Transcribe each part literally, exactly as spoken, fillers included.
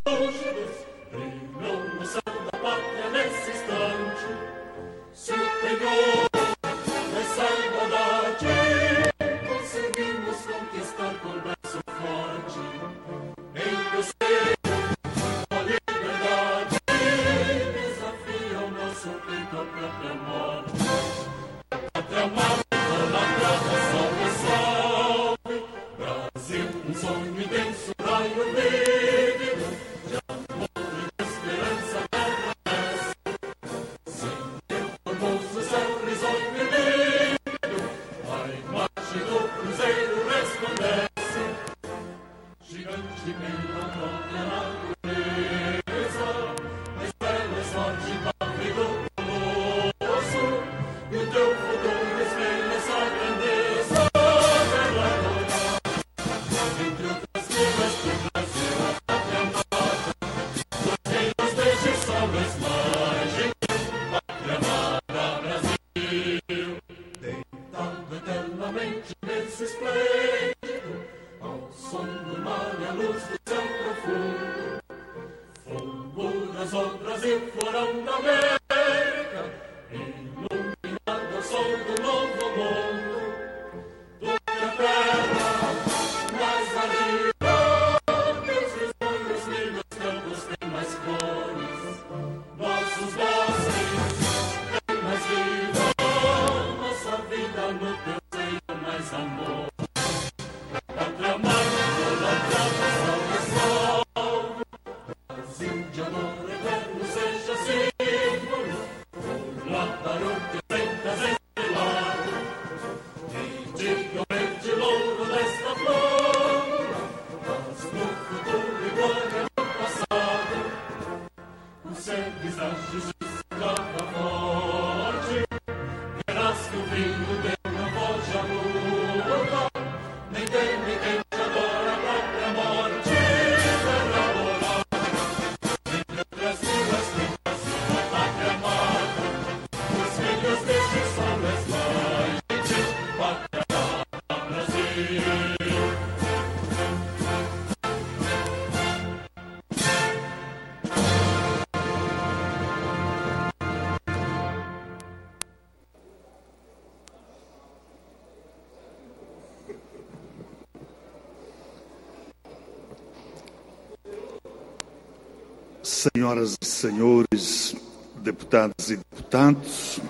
Senhoras e senhores, deputadas e deputados,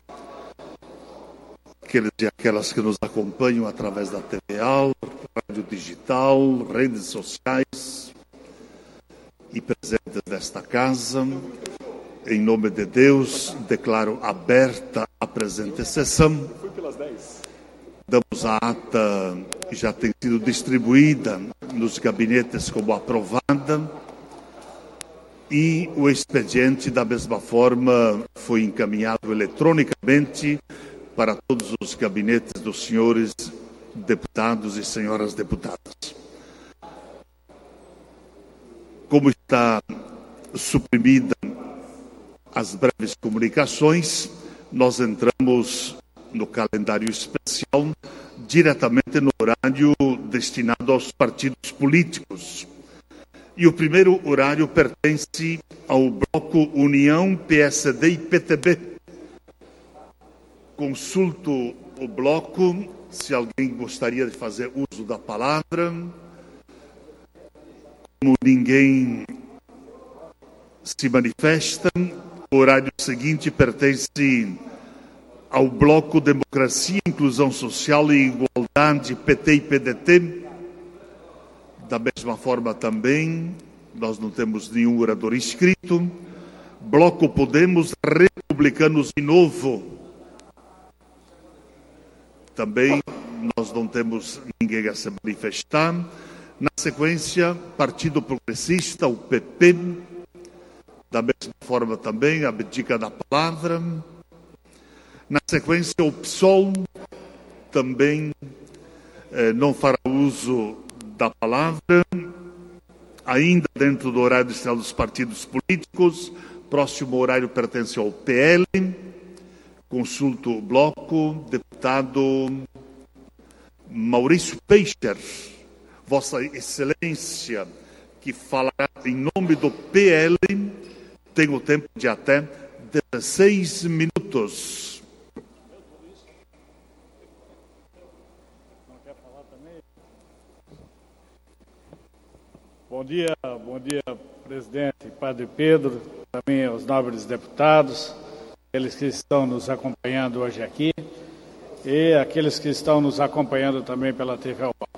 aqueles e aquelas que nos acompanham através da T V A, rádio digital, redes sociais e presentes desta casa, em nome de Deus, declaro aberta a presente sessão. Damos a ata que já tem sido distribuída nos gabinetes como aprovada. E o expediente, da mesma forma, foi encaminhado eletronicamente para todos os gabinetes dos senhores deputados e senhoras deputadas. Como está suprimida as breves comunicações, nós entramos no calendário especial diretamente no horário destinado aos partidos políticos. E o primeiro horário pertence ao bloco União, P S D e P T B. Consulto o bloco, se alguém gostaria de fazer uso da palavra. Como ninguém se manifesta, o horário seguinte pertence ao bloco Democracia, Inclusão Social e Igualdade, P T e P D T. Da mesma forma também, nós não temos nenhum orador inscrito. Bloco Podemos, Republicanos e Novo. Também nós não temos ninguém a se manifestar. Na sequência, Partido Progressista, o P P. Da mesma forma também, abdica da palavra. Na sequência, o P SOL também eh, não fará uso da palavra. Ainda dentro do horário destinado dos partidos políticos, próximo horário pertence ao P L. Consulto o bloco, deputado Maurício Peixer. Vossa Excelência que falará em nome do P L, tem o tempo de até dezesseis minutos. Bom dia, bom dia, presidente Padre Pedro, também aos nobres deputados, aqueles que estão nos acompanhando hoje aqui e aqueles que estão nos acompanhando também pela T V UOL.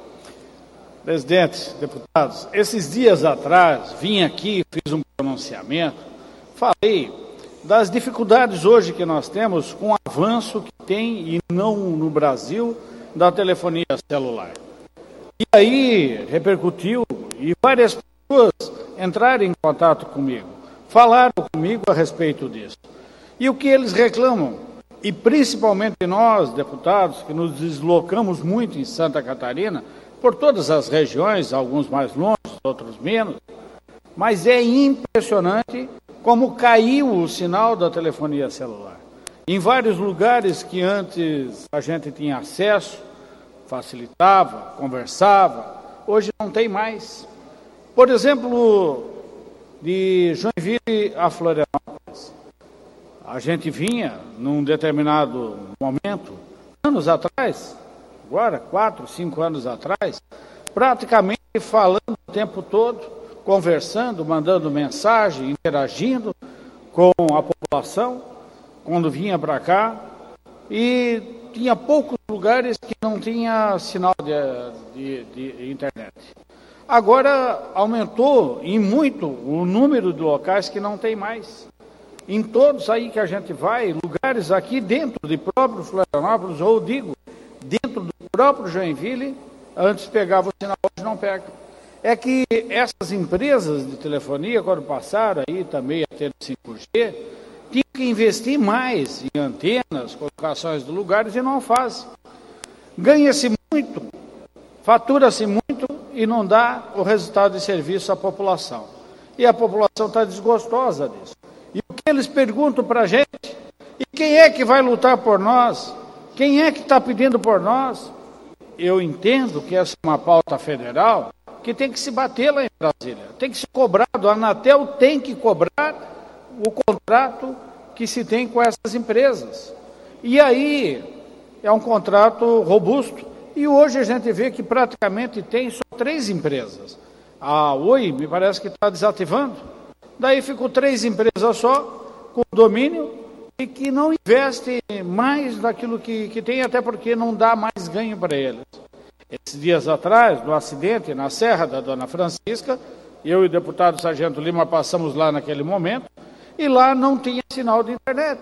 Presidente, deputados, esses dias atrás vim aqui, fiz um pronunciamento, falei das dificuldades hoje que nós temos com o avanço que tem, e não no Brasil, da telefonia celular. E aí repercutiu e várias pessoas entraram em contato comigo, falaram comigo a respeito disso. E o que eles reclamam, e principalmente nós, deputados, que nos deslocamos muito em Santa Catarina, por todas as regiões, alguns mais longe, outros menos, mas é impressionante como caiu o sinal da telefonia celular. Em vários lugares que antes a gente tinha acesso, facilitava, conversava, hoje não tem mais. Por exemplo, de Joinville a Florianópolis, a gente vinha num determinado momento, anos atrás, agora, quatro, cinco anos atrás, praticamente falando o tempo todo, conversando, mandando mensagem, interagindo com a população, quando vinha para cá, e tinha poucos lugares que não tinha sinal de, de, de internet. Agora aumentou em muito o número de locais que não tem mais. Em todos aí que a gente vai, lugares aqui dentro de próprio Florianópolis, ou digo, dentro do próprio Joinville, antes pegava o sinal, hoje não pega. É que essas empresas de telefonia, quando passaram aí também a ter cinco G, tinham que investir mais em antenas, colocações de lugares, e não fazem. Ganha-se muito, fatura-se muito e não dá o resultado de serviço à população. E a população está desgostosa disso. E o que eles perguntam para a gente? E quem é que vai lutar por nós? Quem é que está pedindo por nós? Eu entendo que essa é uma pauta federal que tem que se bater lá em Brasília. Tem que ser cobrado. A Anatel tem que cobrar o contrato que se tem com essas empresas. E aí é um contrato robusto. E hoje a gente vê que praticamente tem só três empresas. A Oi me parece que está desativando. Daí ficam três empresas só, com domínio, e que não investem mais daquilo que, que tem, até porque não dá mais ganho para eles. Esses dias atrás, no acidente na Serra da Dona Francisca, eu e o deputado Sargento Lima passamos lá naquele momento, e lá não tinha sinal de internet.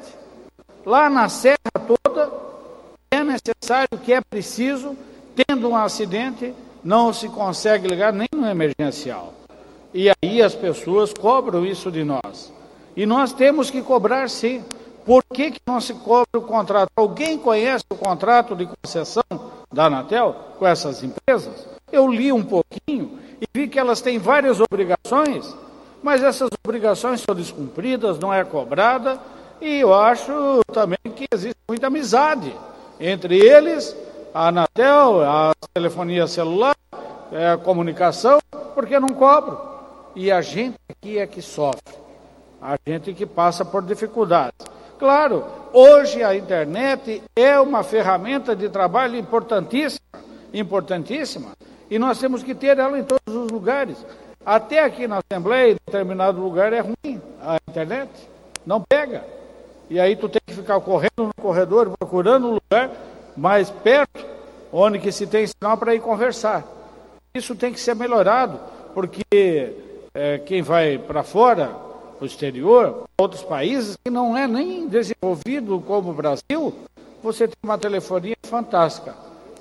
Lá na Serra toda, é necessário, que é preciso, tendo um acidente, não se consegue ligar nem no emergencial. E aí as pessoas cobram isso de nós. E nós temos que cobrar, sim. Por que que não se cobra o contrato? Alguém conhece o contrato de concessão da Anatel com essas empresas? Eu li um pouquinho e vi que elas têm várias obrigações, mas essas obrigações são descumpridas, não é cobrada, e eu acho também que existe muita amizade entre eles, a Anatel, a telefonia celular, a comunicação, porque não cobram. E a gente aqui é que sofre, a gente que passa por dificuldades. Claro, hoje a internet é uma ferramenta de trabalho importantíssima, importantíssima, e nós temos que ter ela em todos os lugares. Até aqui na Assembleia, em determinado lugar, é ruim a internet, não pega. E aí tu tem que ficar correndo no corredor, procurando um lugar mais perto, onde que se tem sinal para ir conversar. Isso tem que ser melhorado, porque é, quem vai para fora, para o exterior, outros países, que não é nem desenvolvido como o Brasil, você tem uma telefonia fantástica,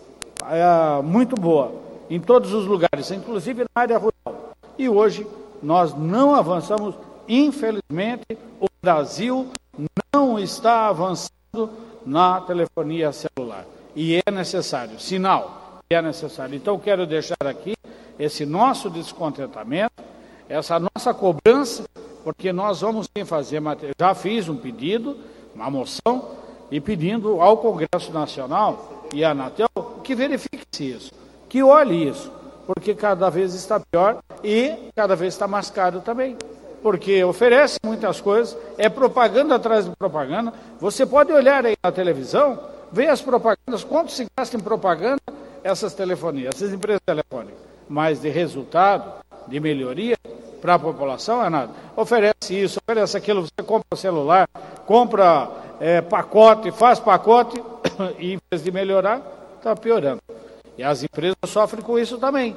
é, muito boa, em todos os lugares, inclusive na área rural. E hoje nós não avançamos, infelizmente, o Brasil não está avançando na telefonia celular. E é necessário, sinal, é necessário. Então, quero deixar aqui esse nosso descontentamento, essa nossa cobrança, porque nós vamos sim fazer, já fiz um pedido, uma moção, e pedindo ao Congresso Nacional e à Anatel que verifique isso, que olhe isso, porque cada vez está pior e cada vez está mais caro também. Porque oferece muitas coisas, é propaganda atrás de propaganda. Você pode olhar aí na televisão, ver as propagandas, quanto se gasta em propaganda essas telefonias, essas empresas telefônicas. Mas de resultado, de melhoria para a população é nada. Oferece isso, oferece aquilo, você compra celular, compra é, pacote, faz pacote e em vez de melhorar, está piorando. E as empresas sofrem com isso também.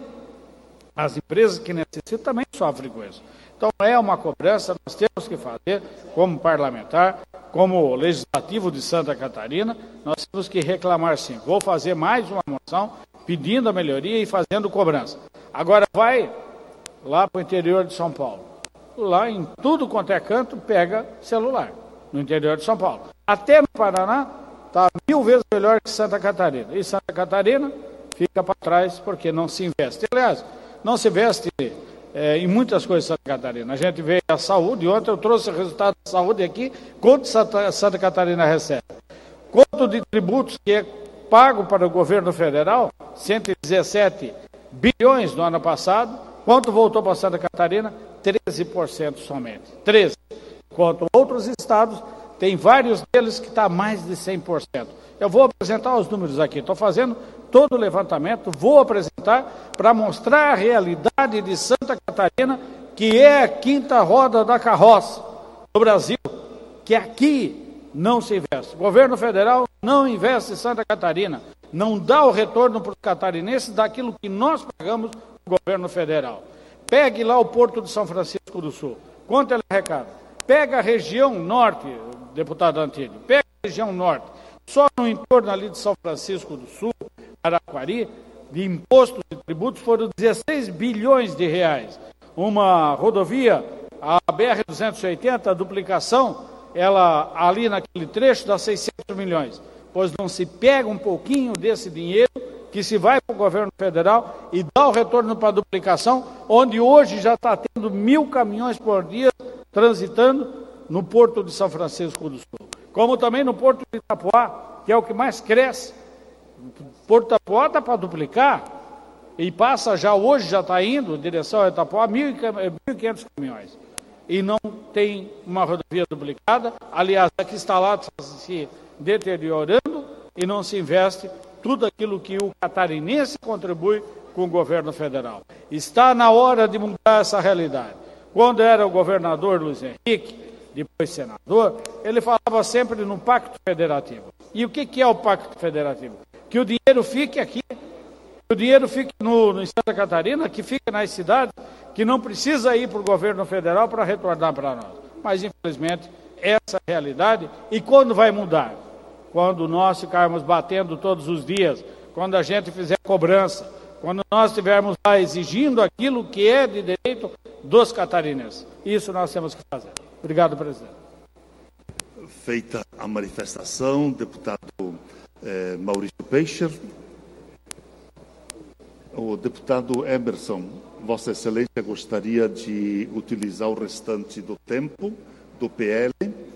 As empresas que necessitam também sofrem com isso. Então, é uma cobrança, nós temos que fazer, como parlamentar, como legislativo de Santa Catarina, nós temos que reclamar sim. Vou fazer mais uma moção pedindo a melhoria e fazendo cobrança. Agora vai lá para o interior de São Paulo. Lá em tudo quanto é canto, pega celular, no interior de São Paulo. Até no Paraná, está mil vezes melhor que Santa Catarina. E Santa Catarina fica para trás porque não se investe. Aliás, não se investe é, em muitas coisas em Santa Catarina. A gente vê a saúde, ontem eu trouxe o resultado da saúde aqui, quanto Santa, Santa Catarina recebe. Quanto de tributos que é pago para o governo federal, cento e dezessete bilhões no ano passado, quanto voltou para Santa Catarina? treze por cento somente. treze por cento. Enquanto outros estados, tem vários deles que está mais de cem por cento. Eu vou apresentar os números aqui, estou fazendo todo o levantamento, vou apresentar para mostrar a realidade de Santa Catarina, que é a quinta roda da carroça do Brasil, que aqui não se investe. O governo federal não investe em Santa Catarina, não dá o retorno para os catarinenses daquilo que nós pagamos no governo federal. Pegue lá o Porto de São Francisco do Sul, quanto ele arrecada. Pega a região norte, deputado Antílio, pega a região norte, só no entorno ali de São Francisco do Sul, Araquari, de impostos e tributos foram dezesseis bilhões de reais. Uma rodovia, a B R duzentos e oitenta, a duplicação, ela ali naquele trecho dá seiscentos milhões. Pois não se pega um pouquinho desse dinheiro que se vai para o governo federal e dá o retorno para a duplicação, onde hoje já está tendo mil caminhões por dia transitando no Porto de São Francisco do Sul. Como também no Porto de Itapoá, que é o que mais cresce. O Porto de Itapoá está para duplicar e passa já, hoje já está indo em direção a Itapoá, mil e quinhentos caminhões. E não tem uma rodovia duplicada, aliás, aqui está lá se deteriorando e não se investe tudo aquilo que o catarinense contribui com o governo federal. Está na hora de mudar essa realidade. Quando era o governador Luiz Henrique, depois senador, ele falava sempre no Pacto Federativo. E o que, que é o Pacto Federativo? Que o dinheiro fique aqui, que o dinheiro fique no, no Santa Catarina, que fique nas cidades, que não precisa ir para o governo federal para retornar para nós. Mas, infelizmente, essa é a realidade. E quando vai mudar? Quando nós ficarmos batendo todos os dias, quando a gente fizer cobrança, quando nós estivermos lá exigindo aquilo que é de direito dos catarinenses. Isso nós temos que fazer. Obrigado, presidente. Feita a manifestação, deputado eh, Maurício Peixe. O deputado Emerson, Vossa Excelência gostaria de utilizar o restante do tempo do P L.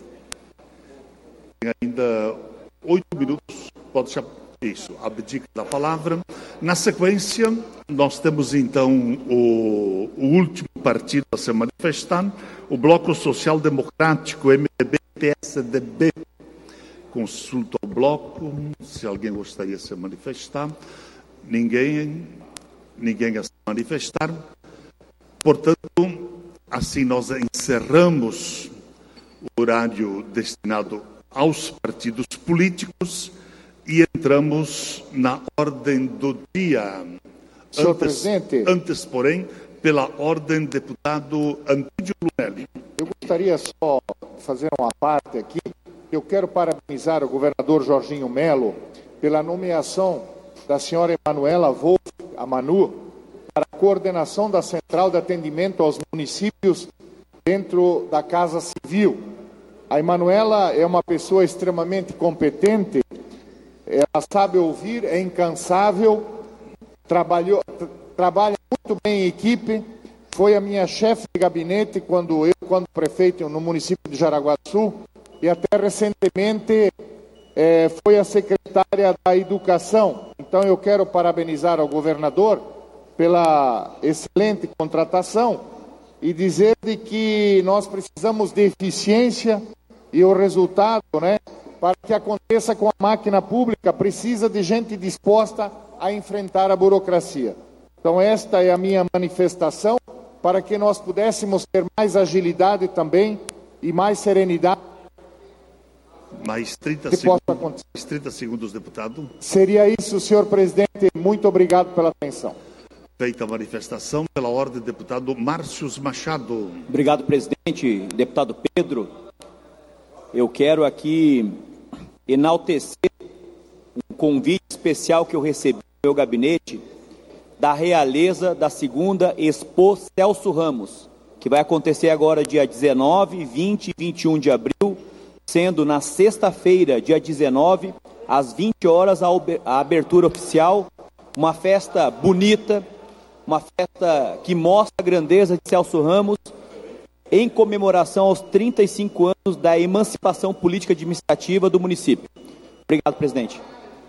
Tem ainda oito minutos, pode deixar isso, abdica da palavra. Na sequência, nós temos então o, o último partido a se manifestar, o Bloco Social Democrático, M D B, P S D B. Consulto ao bloco, se alguém gostaria de se manifestar. Ninguém, ninguém a se manifestar. Portanto, assim nós encerramos o horário destinado aos partidos políticos e entramos na ordem do dia. Senhor antes, presidente, antes, porém, pela ordem, deputado Antídio Lunelli. eu gostaria só de fazer uma parte aqui. Eu quero parabenizar o governador Jorginho Melo pela nomeação da senhora Emanuela Wolff, a Manu, para a coordenação da Central de Atendimento aos Municípios dentro da Casa Civil. A Emanuela é uma pessoa extremamente competente, ela sabe ouvir, é incansável, trabalhou, tra trabalha muito bem em equipe, foi a minha chefe de gabinete quando eu, quando prefeito no município de Jaraguá do Sul, e até recentemente é, foi a secretária da Educação. Então eu quero parabenizar ao governador pela excelente contratação e dizer de que nós precisamos de eficiência e o resultado, né, para que aconteça com a máquina pública, precisa de gente disposta a enfrentar a burocracia. Então esta é a minha manifestação para que nós pudéssemos ter mais agilidade também e mais serenidade. Mais trinta, que segundos, possa acontecer. mais trinta segundos, deputado. Seria isso, senhor presidente. Muito obrigado pela atenção. Feita a manifestação, pela ordem, deputado Márcio Machado. Obrigado, presidente. Deputado Pedro, eu quero aqui enaltecer um convite especial que eu recebi no meu gabinete da realeza da segunda Expo Celso Ramos, que vai acontecer agora dia dezenove, vinte e vinte e um de abril, sendo na sexta-feira, dia dezenove, às vinte horas, a abertura oficial, uma festa bonita, uma festa que mostra a grandeza de Celso Ramos, em comemoração aos trinta e cinco anos da emancipação política e administrativa do município. Obrigado, presidente.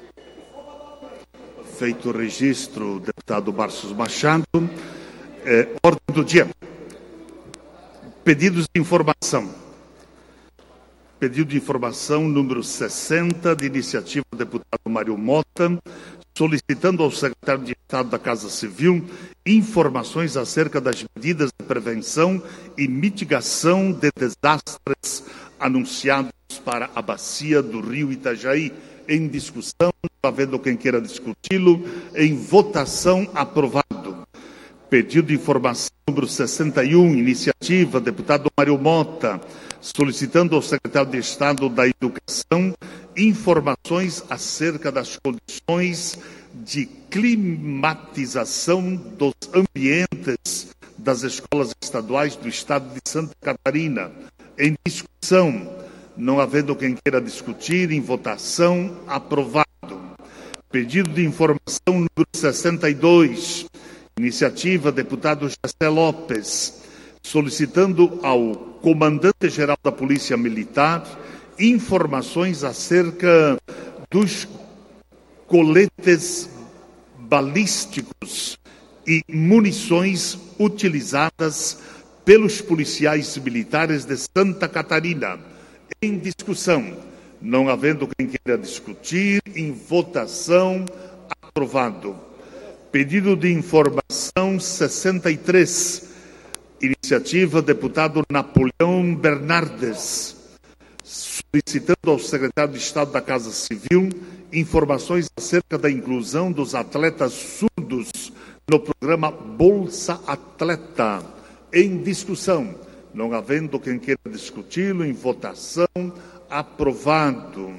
Feito o registro, deputado Márcio Machado. É, ordem do dia. Pedidos de informação. Pedido de informação número sessenta, de iniciativa do deputado Mário Mota, solicitando ao secretário de Estado da Casa Civil informações acerca das medidas de prevenção e mitigação de desastres anunciados para a bacia do rio Itajaí. Em discussão, havendo quem queira discuti-lo, em votação, aprovado. Pedido de informação número sessenta e um, iniciativa, deputado Mário Mota, solicitando ao secretário de Estado da Educação informações acerca das condições de climatização dos ambientes das escolas estaduais do estado de Santa Catarina. Em discussão, não havendo quem queira discutir, em votação, aprovado. Pedido de informação número sessenta e dois, iniciativa, deputado José Lopes, solicitando ao comandante-geral da Polícia Militar informações acerca dos coletes balísticos e munições utilizadas pelos policiais militares de Santa Catarina. Em discussão, não havendo quem queira discutir, em votação, aprovado. Pedido de informação sessenta e três, iniciativa, deputado Napoleão Bernardes, solicitando ao secretário de Estado da Casa Civil informações acerca da inclusão dos atletas surdos no programa Bolsa Atleta. Em discussão, não havendo quem queira discuti-lo, em votação, aprovado.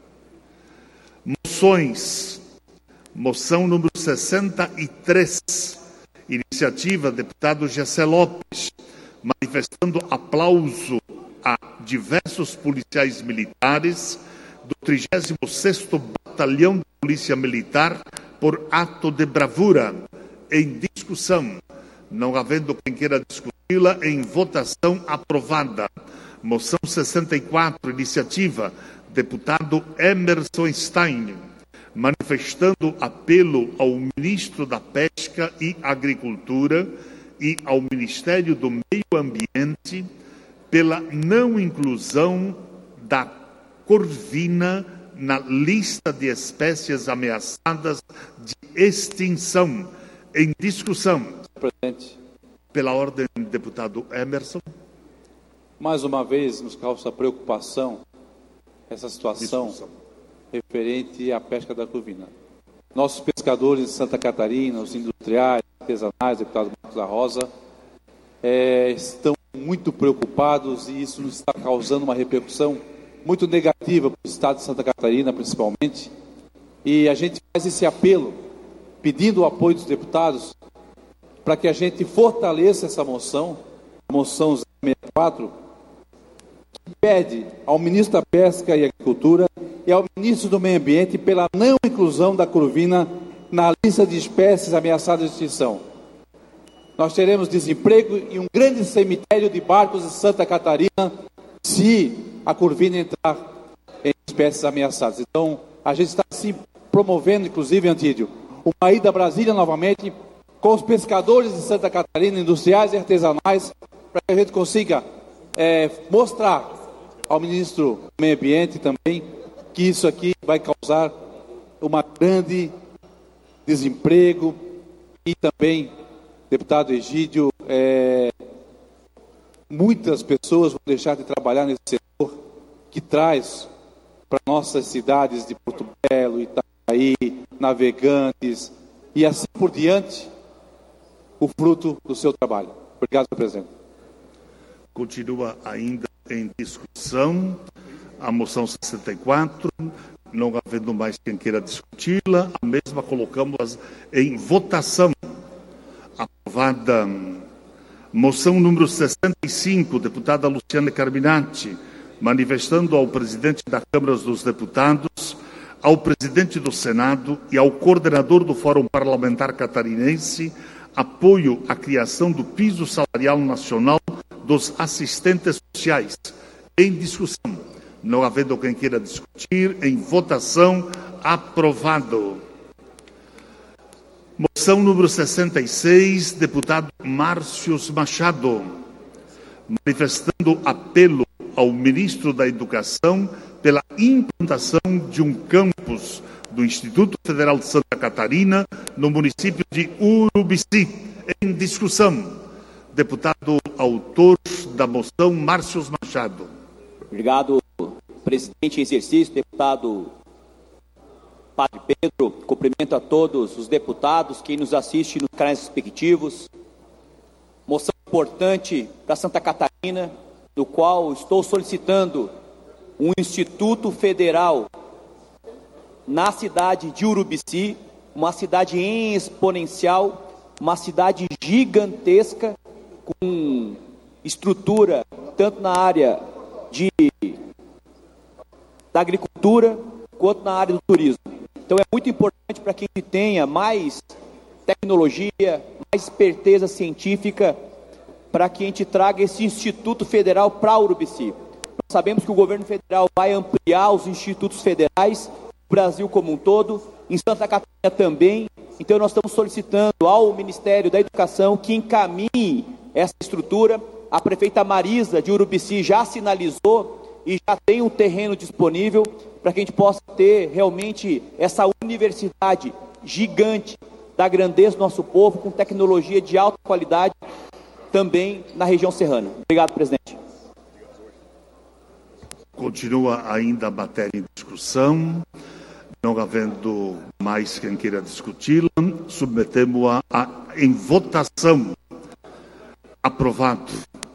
Moções. Moção número sessenta e três, iniciativa, deputado José Lopes, manifestando aplauso a diversos policiais militares do trigésimo sexto Batalhão de Polícia Militar por ato de bravura. Em discussão, não havendo quem queira discuti-la, em votação, aprovada. Moção sessenta e quatro, iniciativa, deputado Emerson Stein, manifestando apelo ao ministro da Pesca e Agricultura e ao Ministério do Meio Ambiente pela não inclusão da corvina na lista de espécies ameaçadas de extinção. Em discussão. Presidente. Pela ordem, deputado Emerson. Mais uma vez nos causa preocupação essa situação Discussão. referente à pesca da corvina. Nossos pescadores de Santa Catarina, os industriais, artesanais, deputado Marcos da Rosa, é, estão muito preocupados e isso nos está causando uma repercussão muito negativa para o estado de Santa Catarina, principalmente. E a gente faz esse apelo, pedindo o apoio dos deputados, para que a gente fortaleça essa moção, a moção zero sessenta e quatro, que pede ao ministro da Pesca e Agricultura e ao ministro do Meio Ambiente pela não inclusão da corvina na lista de espécies ameaçadas de extinção. Nós teremos desemprego e um grande cemitério de barcos de Santa Catarina se a corvina entrar em espécies ameaçadas. Então, a gente está sim promovendo, inclusive, Antídio, uma ida a Brasília novamente com os pescadores de Santa Catarina, industriais e artesanais, para que a gente consiga é, mostrar ao ministro do Meio Ambiente também que isso aqui vai causar uma grande desemprego e também, deputado Egídio, é, muitas pessoas vão deixar de trabalhar nesse setor que traz para nossas cidades de Porto Belo, Itajaí, Navegantes e assim por diante, o fruto do seu trabalho. Obrigado, senhor presidente. Continua ainda em discussão a moção sessenta e quatro, não havendo mais quem queira discuti-la, a mesma colocamos em votação. Aprovada. Moção número sessenta e cinco, deputada Luciana Carminati, manifestando ao presidente da Câmara dos Deputados, ao presidente do Senado e ao coordenador do Fórum Parlamentar Catarinense apoio à criação do piso salarial nacional dos assistentes sociais. Em discussão. Não havendo quem queira discutir, em votação, aprovado. Moção número sessenta e seis, deputado Márcios Machado, manifestando apelo ao ministro da Educação pela implantação de um campus do Instituto Federal de Santa Catarina no município de Urubici. Em discussão. Deputado autor da moção, Márcios Machado. Obrigado, presidente em exercício, deputado Padre Pedro. Cumprimento a todos os deputados que nos assistem nos canais respectivos. Moção importante para Santa Catarina, no qual estou solicitando um Instituto Federal na cidade de Urubici, uma cidade em exponencial, uma cidade gigantesca, com estrutura tanto na área de, da agricultura quanto na área do turismo. Então é muito importante para que a gente tenha mais tecnologia, mais esperteza científica, para que a gente traga esse Instituto Federal para Urubici. Nós sabemos que o governo federal vai ampliar os institutos federais, no Brasil como um todo, em Santa Catarina também. Então nós estamos solicitando ao Ministério da Educação que encaminhe essa estrutura. A prefeita Marisa de Urubici já sinalizou e já tem um terreno disponível para que a gente possa ter realmente essa universidade gigante da grandeza do nosso povo, com tecnologia de alta qualidade também na região serrana. Obrigado, presidente. Continua ainda a matéria em discussão. Não havendo mais quem queira discuti-la, submetemos-a em votação. Aprovado.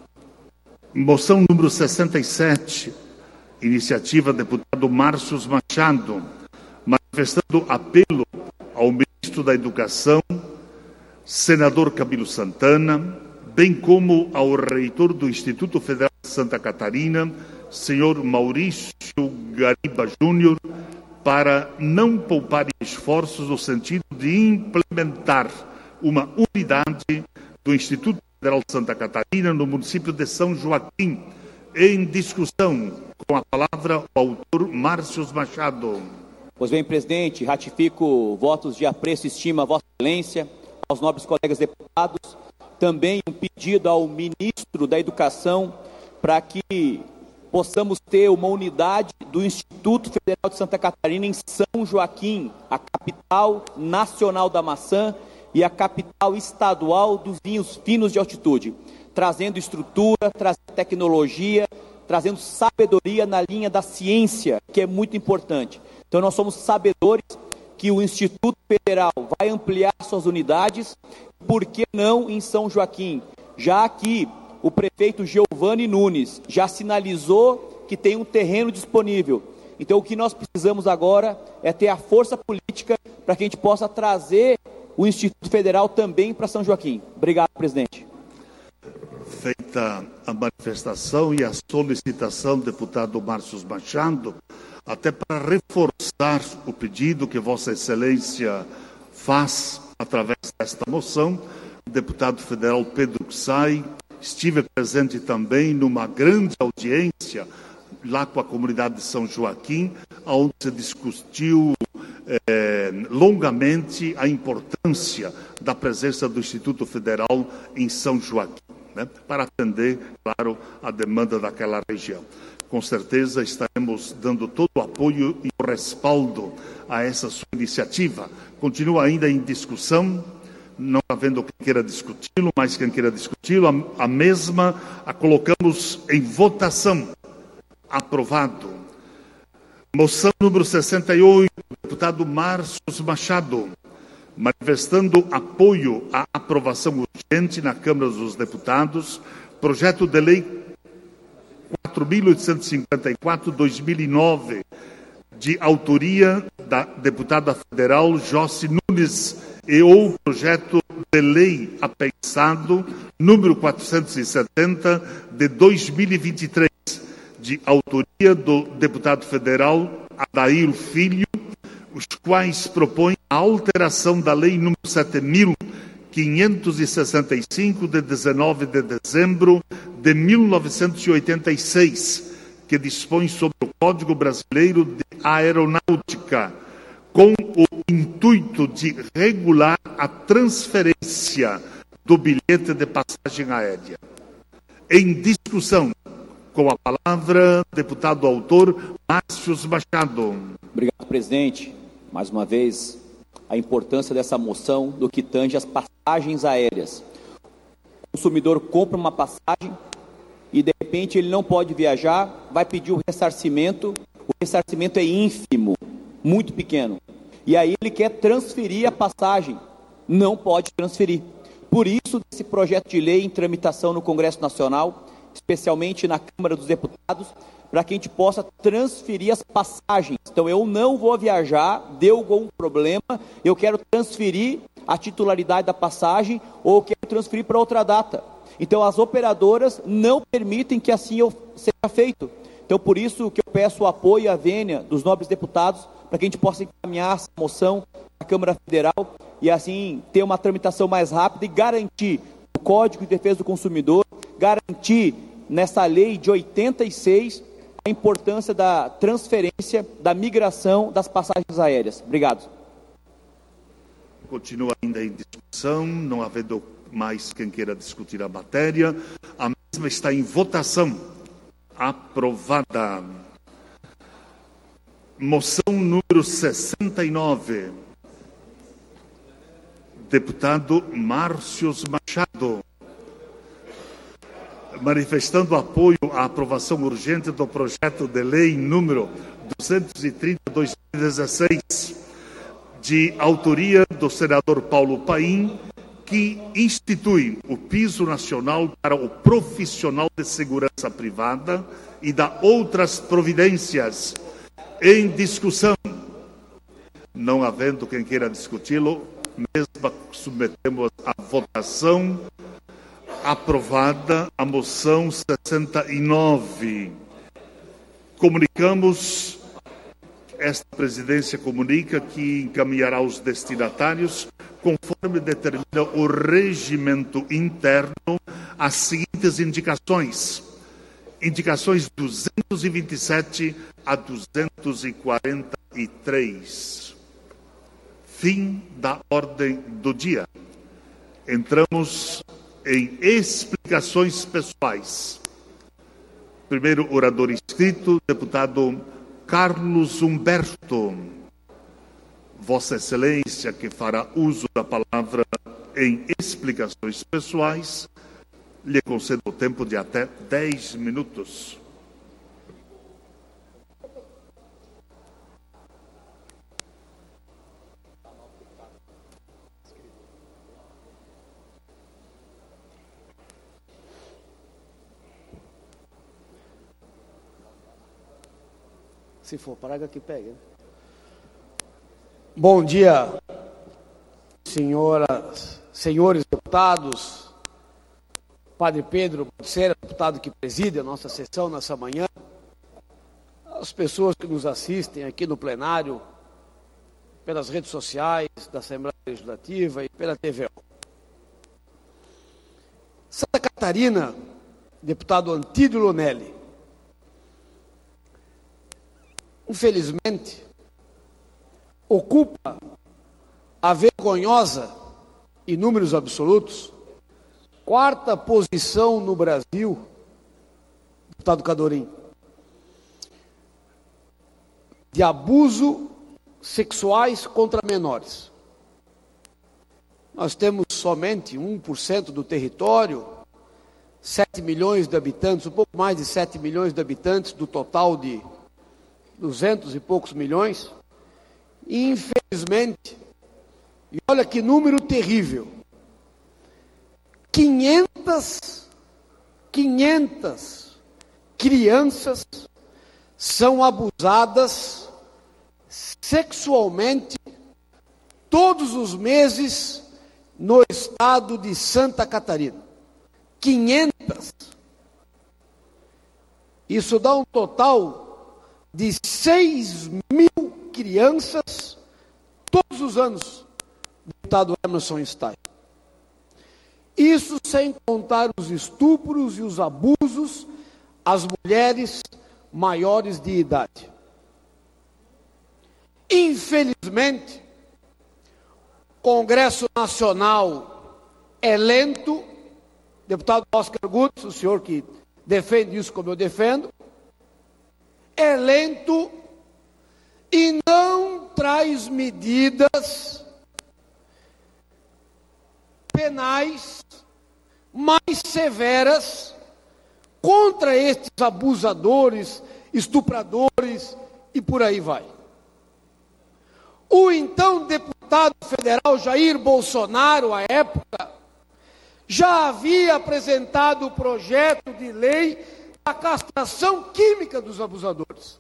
Moção número sessenta e sete, iniciativa do deputado Márcios Machado, manifestando apelo ao ministro da Educação, senador Camilo Santana, bem como ao reitor do Instituto Federal de Santa Catarina, senhor Maurício Gariba Júnior, para não poupar esforços no sentido de implementar uma unidade do Instituto Federal de Santa Catarina no município de São Joaquim. Em discussão, com a palavra o autor Márcios Machado. Pois bem, presidente, ratifico votos de apreço e estima à Vossa Excelência, aos nobres colegas deputados, também um pedido ao ministro da Educação para que possamos ter uma unidade do Instituto Federal de Santa Catarina em São Joaquim, a capital nacional da maçã e a capital estadual dos vinhos finos de altitude, trazendo estrutura, trazendo tecnologia, trazendo sabedoria na linha da ciência, que é muito importante. Então nós somos sabedores que o Instituto Federal vai ampliar suas unidades, por que não em São Joaquim? Já que o prefeito Giovanni Nunes já sinalizou que tem um terreno disponível. Então o que nós precisamos agora é ter a força política para que a gente possa trazer o Instituto Federal também para São Joaquim. Obrigado, presidente. Feita a manifestação e a solicitação do deputado Márcios Machado, até para reforçar o pedido que Vossa Excelência faz através desta moção, o deputado federal Pedro Xay estive presente também numa grande audiência lá com a comunidade de São Joaquim, onde se discutiu eh, longamente a importância da presença do Instituto Federal em São Joaquim, né, para atender, claro, a demanda daquela região. Com certeza estaremos dando todo o apoio e o respaldo a essa sua iniciativa. Continua ainda em discussão, não havendo quem queira discuti-lo, mas quem queira discuti-lo, a, a mesma a colocamos em votação. Aprovado. Moção número sessenta e oito, deputado Márcio Machado, manifestando apoio à aprovação urgente na Câmara dos Deputados, projeto de lei quatro mil oitocentos e cinquenta e quatro barra dois mil e nove, de autoria da deputada federal Jocy Nunes, e ou projeto de lei apensado número quatrocentos e setenta de dois mil e vinte e três, de autoria do deputado federal Adair Filho, os quais propõem a alteração da lei número sete mil quinhentos e sessenta e cinco, de dezenove de dezembro de mil novecentos e oitenta e seis, que dispõe sobre o Código Brasileiro de Aeronáutica, com o intuito de regular a transferência do bilhete de passagem aérea. Em discussão, com a palavra, deputado autor Márcio Machado. Obrigado, presidente. Mais uma vez, a importância dessa moção do que tange as passagens aéreas. O consumidor compra uma passagem e, de repente, ele não pode viajar, vai pedir o ressarcimento, o ressarcimento é ínfimo, muito pequeno. E aí ele quer transferir a passagem, não pode transferir. Por isso, esse projeto de lei em tramitação no Congresso Nacional, especialmente na Câmara dos Deputados, para que a gente possa transferir as passagens. Então, eu não vou viajar, deu algum problema, eu quero transferir a titularidade da passagem ou quero transferir para outra data. Então, as operadoras não permitem que assim seja feito. Então, por isso que eu peço o apoio à vênia dos nobres deputados, para que a gente possa encaminhar essa moção à Câmara Federal e assim ter uma tramitação mais rápida e garantir o Código de Defesa do Consumidor, garantir nessa lei de oitenta e seis a importância da transferência, da migração das passagens aéreas. Obrigado. Continua ainda em discussão, não havendo mais quem queira discutir a matéria. A mesma está em votação. Aprovada. Moção número sessenta e nove. Deputado Márcio Machado, manifestando apoio à aprovação urgente do projeto de lei número duzentos e trinta barra dois mil e dezesseis, de autoria do senador Paulo Paim, que institui o piso nacional para o profissional de segurança privada e dá outras providências. Em discussão, não havendo quem queira discuti-lo, mesmo submetemos à votação. Aprovada a moção sessenta e nove. Comunicamos, esta presidência comunica que encaminhará os destinatários, conforme determina o regimento interno, as seguintes indicações. Indicações duzentos e vinte e sete a duzentos e quarenta e três. Fim da ordem do dia. Entramos em explicações pessoais. Primeiro orador inscrito, deputado Carlos Humberto. Vossa Excelência, que fará uso da palavra em explicações pessoais, lhe concedo o tempo de até dez minutos. Se for praga que pega. Bom dia, senhoras, senhores deputados, Padre Pedro Serra, deputado que preside a nossa sessão nessa manhã, as pessoas que nos assistem aqui no plenário, pelas redes sociais da Assembleia Legislativa e pela T V O. Santa Catarina, deputado Antídio Lonelli, infelizmente, ocupa a vergonhosa, em números absolutos, quarta posição no Brasil, deputado Cadorim, de abuso sexuais contra menores. Nós temos somente um por cento do território, sete milhões de habitantes, um pouco mais de sete milhões de habitantes do total de duzentos e poucos milhões. E, infelizmente, e olha que número terrível, quinhentas, quinhentas crianças são abusadas sexualmente todos os meses no estado de Santa Catarina. quinhentas. Isso dá um total de seis mil crianças todos os anos, deputado Emerson Stein. Isso sem contar os estupros e os abusos às mulheres maiores de idade. Infelizmente, o Congresso Nacional é lento. Deputado Oscar Gutz, o senhor que defende isso como eu defendo, é lento e não traz medidas penais mais severas contra estes abusadores, estupradores e por aí vai. O então deputado federal Jair Bolsonaro, à época, já havia apresentado o projeto de lei da castração química dos abusadores.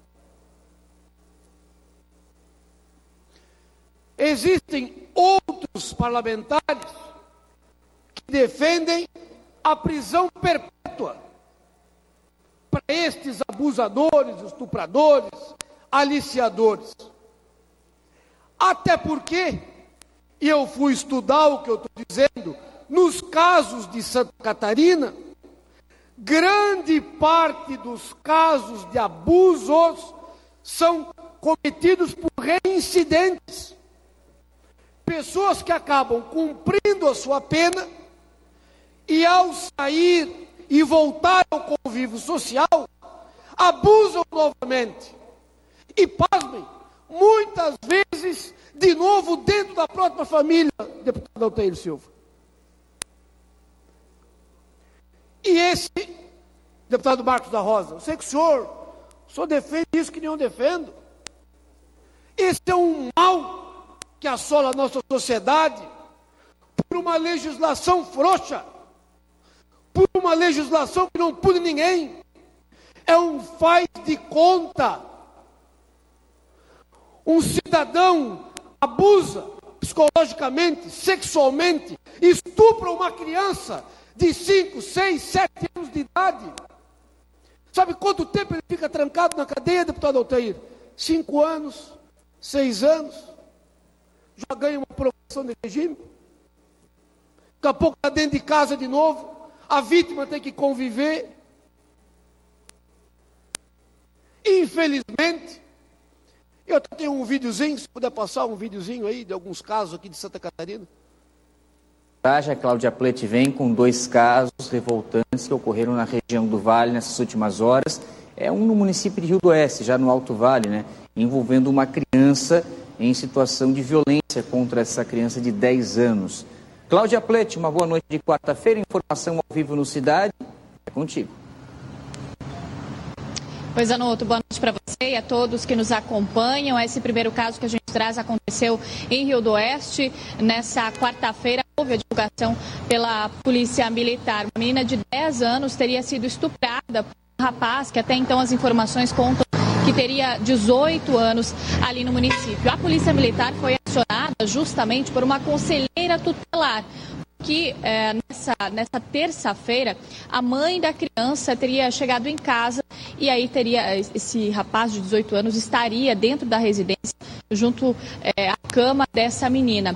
Existem outros parlamentares que defendem a prisão perpétua para estes abusadores, estupradores, aliciadores. Até porque, e eu fui estudar o que eu estou dizendo, nos casos de Santa Catarina, grande parte dos casos de abusos são cometidos por reincidentes. Pessoas que acabam cumprindo a sua pena e ao sair e voltar ao convívio social, abusam novamente. E pasmem, muitas vezes, de novo, dentro da própria família, deputado Altair Silva. E esse, deputado Marcos da Rosa, eu sei que o senhor, o senhor defende isso que nem eu defendo. Esse é um mal que assola a nossa sociedade por uma legislação frouxa, por uma legislação que não pune ninguém. É um faz de conta. Um cidadão abusa psicologicamente, sexualmente, estupra uma criança de cinco, seis, sete anos de idade. Sabe quanto tempo ele fica trancado na cadeia, deputado Altair? Cinco anos, seis anos. Já ganha uma aprovação de regime. Daqui a pouco está dentro de casa de novo. A vítima tem que conviver. Infelizmente, eu tenho um videozinho, se puder passar um videozinho aí de alguns casos aqui de Santa Catarina. A Cláudia Plete vem com dois casos revoltantes que ocorreram na região do Vale nessas últimas horas. É um no município de Rio do Oeste, já no Alto Vale, né? Envolvendo uma criança em situação de violência contra essa criança de dez anos. Cláudia Plete, uma boa noite de quarta-feira. Informação ao vivo no Cidade. É contigo. Pois, Anoto, boa noite para você e a todos que nos acompanham. Esse primeiro caso que a gente traz aconteceu em Rio do Oeste. Nessa quarta-feira houve a divulgação pela Polícia Militar. Uma menina de dez anos teria sido estuprada por um rapaz que até então as informações contam que teria dezoito anos ali no município. A Polícia Militar foi acionada justamente por uma conselheira tutelar, que é, nessa, nessa terça-feira a mãe da criança teria chegado em casa e aí teria esse rapaz de dezoito anos estaria dentro da residência junto é, à cama dessa menina.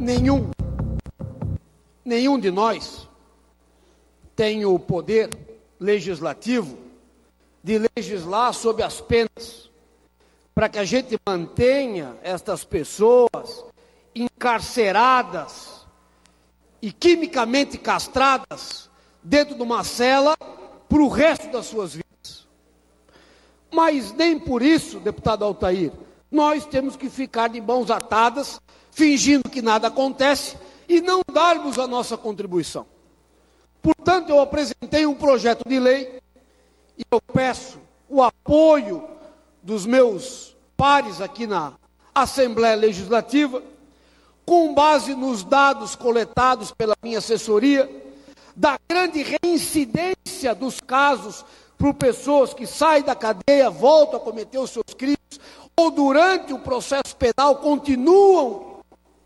nenhum, nenhum de nós tem o poder legislativo de legislar sobre as penas, para que a gente mantenha estas pessoas encarceradas e quimicamente castradas dentro de uma cela para o resto das suas vidas. Mas nem por isso, deputado Altair, nós temos que ficar de mãos atadas, fingindo que nada acontece e não darmos a nossa contribuição. Portanto, eu apresentei um projeto de lei e eu peço o apoio dos meus pares aqui na Assembleia Legislativa, com base nos dados coletados pela minha assessoria, da grande reincidência dos casos por pessoas que saem da cadeia, voltam a cometer os seus crimes, ou durante o processo penal continuam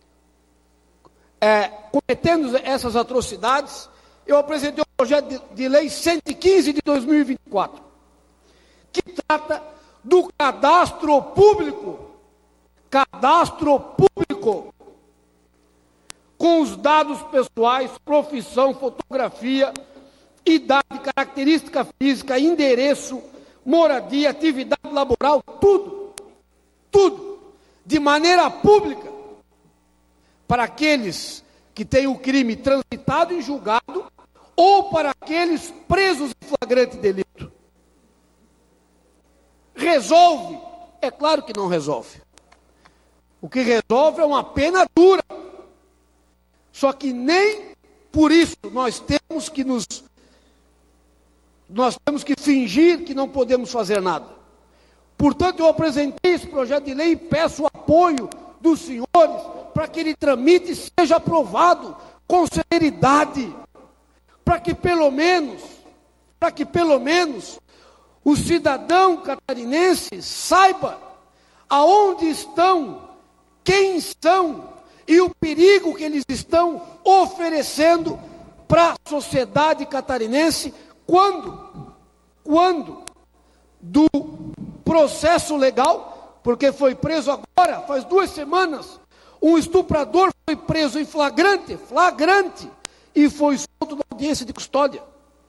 é, cometendo essas atrocidades. Eu apresentei o projeto de, de lei cento e quinze de dois mil e vinte e quatro, que trata do cadastro público, cadastro público, com os dados pessoais, profissão, fotografia, idade, característica física, endereço, moradia, atividade laboral, tudo, tudo, de maneira pública, para aqueles que têm o crime transitado e julgado, ou para aqueles presos em flagrante delito. Resolve? É claro que não resolve. O que resolve é uma pena dura. Só que nem por isso nós temos que nos nós temos que fingir que não podemos fazer nada. Portanto, eu apresentei esse projeto de lei e peço o apoio dos senhores para que ele tramite e seja aprovado com celeridade, para que pelo menos, para que pelo menos o cidadão catarinense saiba aonde estão, quem são e o perigo que eles estão oferecendo para a sociedade catarinense quando, quando do processo legal, porque foi preso agora, faz duas semanas, um estuprador foi preso em flagrante, flagrante, e foi solto na audiência de custódia,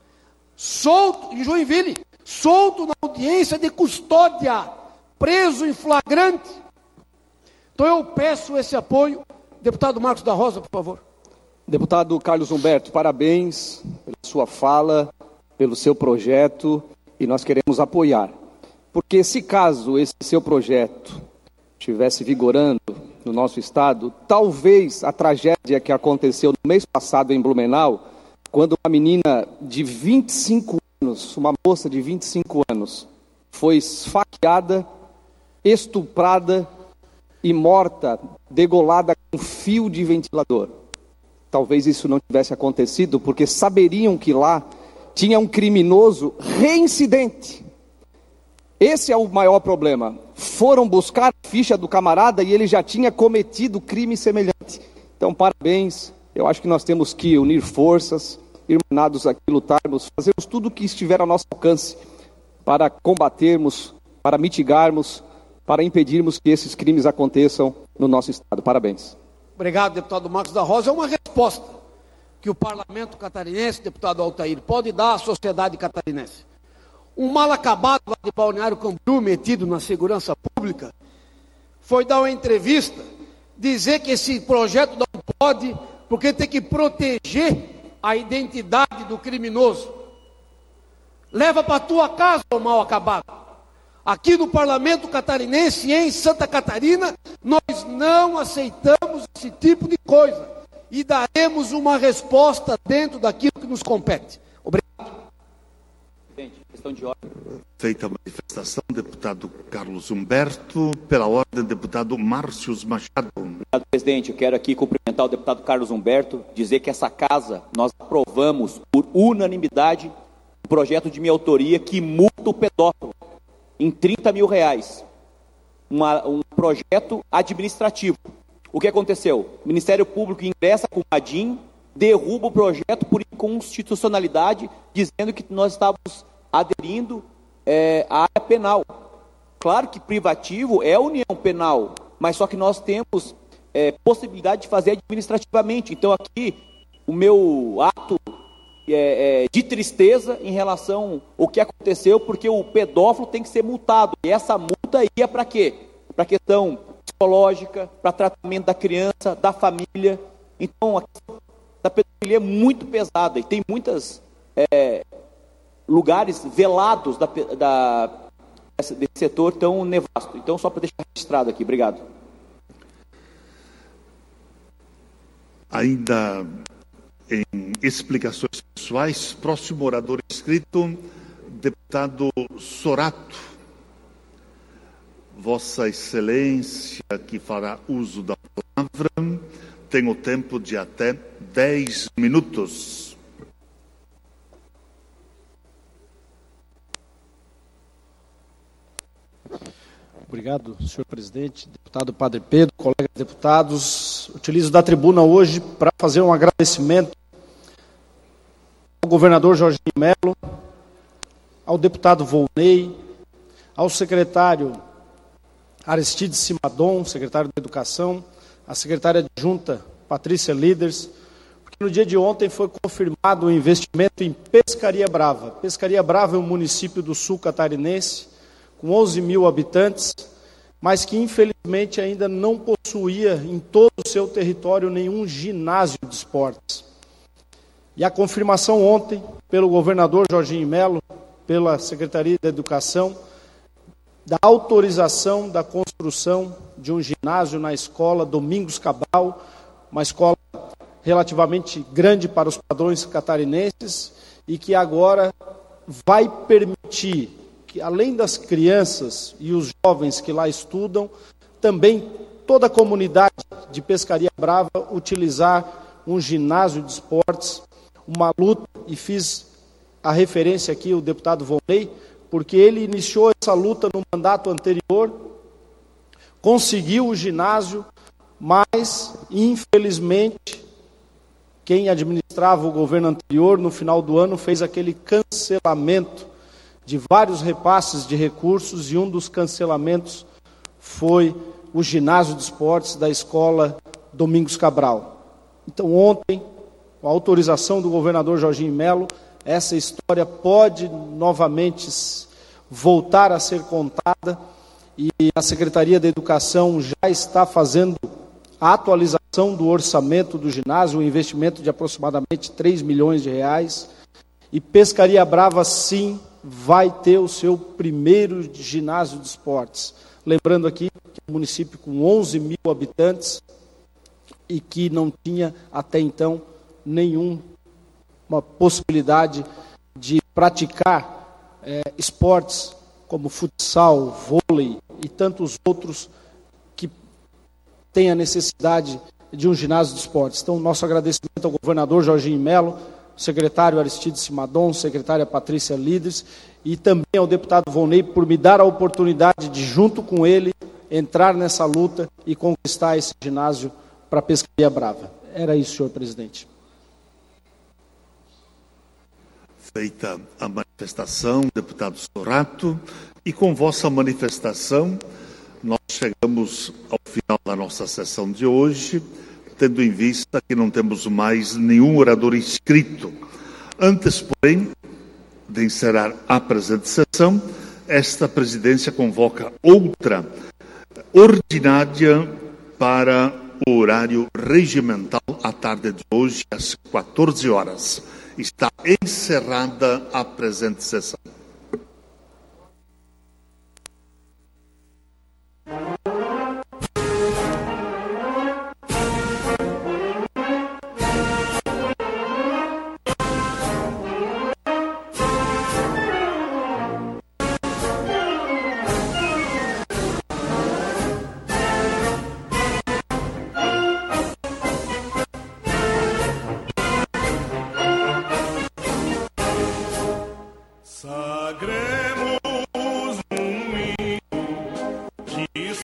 solto em Joinville, solto na audiência de custódia, preso em flagrante. Então eu peço esse apoio. Deputado Marcos da Rosa, por favor. Deputado Carlos Humberto, parabéns pela sua fala, pelo seu projeto, e nós queremos apoiar. Porque se caso esse seu projeto estivesse vigorando no nosso estado, talvez a tragédia que aconteceu no mês passado em Blumenau, quando uma menina de vinte e cinco anos, uma moça de vinte e cinco anos, foi esfaqueada, estuprada e morta, degolada com fio de ventilador. Talvez isso não tivesse acontecido, porque saberiam que lá tinha um criminoso reincidente. Esse é o maior problema. Foram buscar a ficha do camarada e ele já tinha cometido crime semelhante. Então, parabéns. Eu acho que nós temos que unir forças, irmanados aqui, lutarmos, fazermos tudo o que estiver ao nosso alcance para combatermos, para mitigarmos, para impedirmos que esses crimes aconteçam no nosso estado. Parabéns. Obrigado, deputado Marcos da Rosa. É uma resposta que o parlamento catarinense, deputado Altair, pode dar à sociedade catarinense. Um mal acabado lá de Balneário Camboriú, metido na segurança pública, foi dar uma entrevista, dizer que esse projeto não pode, porque tem que proteger a identidade do criminoso. Leva para a tua casa o mal acabado. Aqui no parlamento catarinense e em Santa Catarina, nós não aceitamos esse tipo de coisa e daremos uma resposta dentro daquilo que nos compete. Obrigado. Presidente, questão de ordem. Feita a manifestação, deputado Carlos Humberto. Pela ordem, deputado Márcio Machado. Obrigado, presidente. Eu quero aqui cumprimentar o deputado Carlos Humberto, dizer que essa casa, nós aprovamos por unanimidade um projeto de minha autoria que multa o pedófilo em trinta mil reais, Uma, um projeto administrativo. O que aconteceu? O Ministério Público ingressa com o ADIM, derruba o projeto por inconstitucionalidade, dizendo que nós estávamos aderindo é, à área penal. Claro que privativo é a união penal, mas só que nós temos é, possibilidade de fazer administrativamente. Então, aqui, o meu ato é, é, de tristeza em relação ao que aconteceu, porque o pedófilo tem que ser multado. E essa multa ia para quê? Para questão psicológica, para tratamento da criança, da família. Então, a questão da pedofilia é muito pesada e tem muitos é, lugares velados da, da, desse setor tão nefasto. Então, só para deixar registrado aqui. Obrigado. Ainda em explicações pessoais, próximo orador inscrito, deputado Sorato. Vossa Excelência, que fará uso da palavra, tem o tempo de até dez minutos. Obrigado, senhor presidente, deputado Padre Pedro, colegas deputados. Utilizo da tribuna hoje para fazer um agradecimento ao governador Jorginho Melo, ao deputado Volney, ao secretário Aristides Simadon, secretário da Educação, a secretária adjunta Patrícia Líderes, porque no dia de ontem foi confirmado o investimento em Pescaria Brava. Pescaria Brava é um município do sul catarinense, com onze mil habitantes, mas que infelizmente ainda não possuía em todo o seu território nenhum ginásio de esportes. E a confirmação ontem, pelo governador Jorginho Melo, pela Secretaria da Educação, da autorização da construção de um ginásio na escola Domingos Cabral, uma escola relativamente grande para os padrões catarinenses e que agora vai permitir que, além das crianças e os jovens que lá estudam, também toda a comunidade de Pescaria Brava utilizar um ginásio de esportes, uma luta, e fiz a referência aqui o deputado Volney, porque ele iniciou essa luta no mandato anterior, conseguiu o ginásio, mas, infelizmente, quem administrava o governo anterior, no final do ano, fez aquele cancelamento de vários repasses de recursos, e um dos cancelamentos foi o ginásio de esportes da escola Domingos Cabral. Então, ontem, com a autorização do governador Jorginho Melo, essa história pode novamente voltar a ser contada, e a Secretaria da Educação já está fazendo a atualização do orçamento do ginásio, um investimento de aproximadamente três milhões de reais, e Pescaria Brava, sim, vai ter o seu primeiro ginásio de esportes. Lembrando aqui que é um município com onze mil habitantes e que não tinha até então nenhuma possibilidade de praticar é, esportes como futsal, vôlei e tantos outros que têm a necessidade de um ginásio de esportes. Então, nosso agradecimento ao governador Jorginho Melo, secretário Aristides Simadon, secretária Patrícia Líderes, e também ao deputado Volney por me dar a oportunidade de, junto com ele, entrar nessa luta e conquistar esse ginásio para a Pescaria Brava. Era isso, senhor presidente. Feita a manifestação, deputado Sorato, e com vossa manifestação, nós chegamos ao final da nossa sessão de hoje, tendo em vista que não temos mais nenhum orador inscrito. Antes, porém, de encerrar a presente sessão, esta presidência convoca outra ordinária para o horário regimental à tarde de hoje, às quatorze horas. Está encerrada a presente sessão.